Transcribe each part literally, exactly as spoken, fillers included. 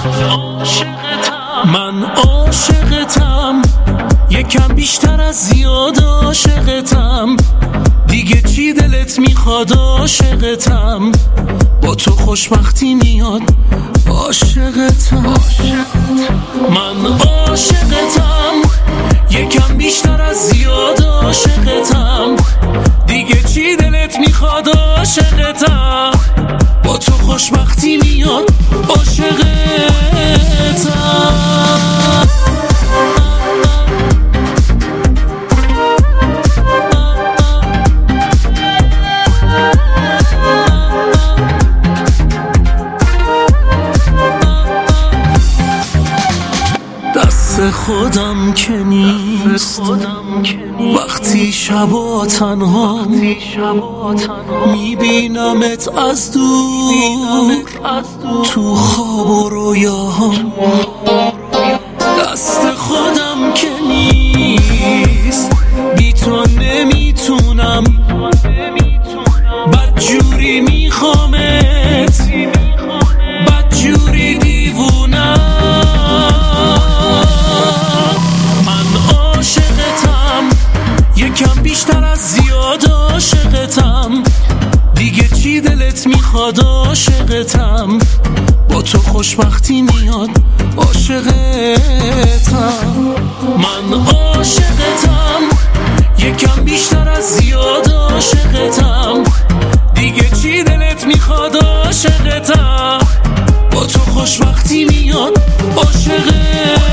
من عاشقتم، یکم بیشتر از زیاد عاشقتم. دیگه چی دلت میخواد عاشقتم، با تو خوشبختی میاد عاشقتم. من عاشقتم، یکم بیشتر از زیاد عاشقتم. دیگه چی دلت میخواد عاشقتم، با تو خوشبختی میاد عاشقتم. دست خودم که نیست وقتی شبا تنها میبینمت از دور تو خواب و رویاهم. دست خودم که نیست بی تو نمیتونم، بدجوری میخوامت، بدجوری دیوونم. من عاشقتم، یکم بیشتر از زیاد عاشقتم. دیگه چی دلت میخواد عاشقتم، با تو خوشبختی میاد عاشقتم. من عاشقتم، یکم بیشتر از زیاد عاشقتم. دیگه چی دلت میخواد عاشقتم، با تو خوشبختی میاد عاشقتم.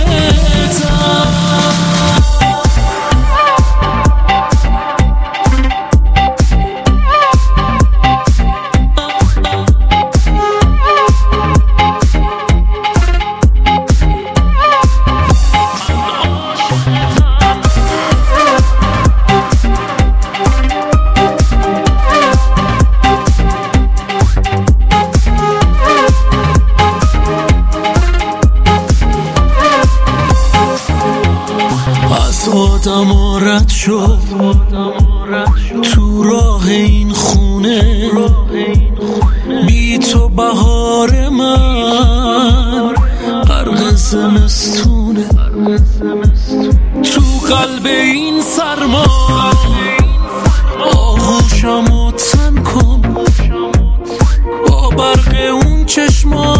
آدم و رد شد تو راه این خونه، بی تو بهار من غرق زمستونه. تو قلب این سرما آغوشمو تن کن، با برق اون چشما